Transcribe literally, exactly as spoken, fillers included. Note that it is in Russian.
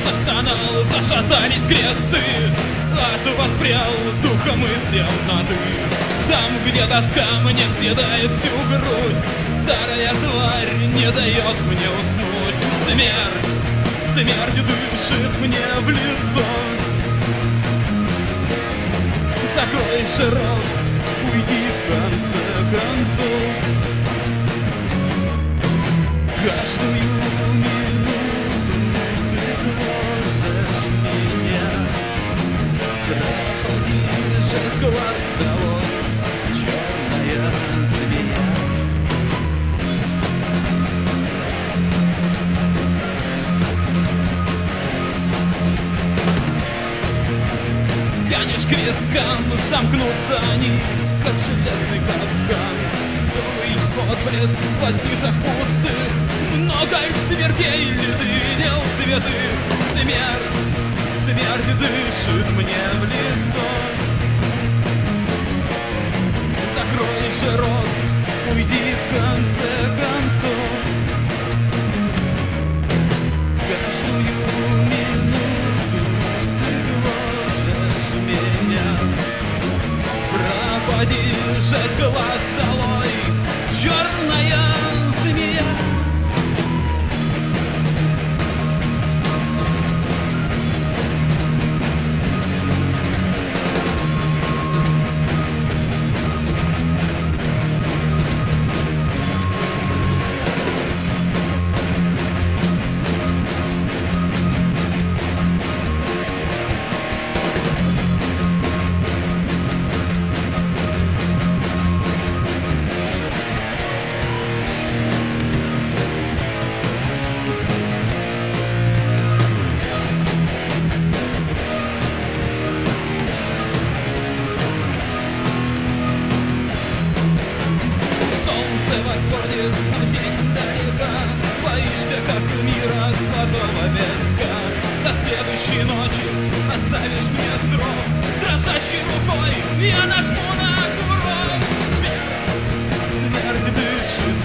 Застонал, зашатались кресты, ад воспрял духом из темноты. Там, где тоска мне съедает всю грудь, старая тварь не дает мне уснуть. Смерть, смерть дышит мне в лицо. Закрой же рот, уйди в конце концов. Каждую минуту ты гложешь меня. Проходи, шесть глаз долой, черная змея. Тянешь к вискам, замкнутся они, как железный капкан. Белый отблеск в глазницах пустых, много смертей ты видел святых. Смерть, смерть дышит мне в лицо. Закрой же рот, уйди в конце концов. Каждую минуту ты гложешь меня. Пропади, шесть глаз долой, черная змея. Восходит на день далека, боишься, как мира золотого песка. До следующей ночи оставишь мне срок, дрожащей рукой я нажму на курок. Смерть, смерть дышит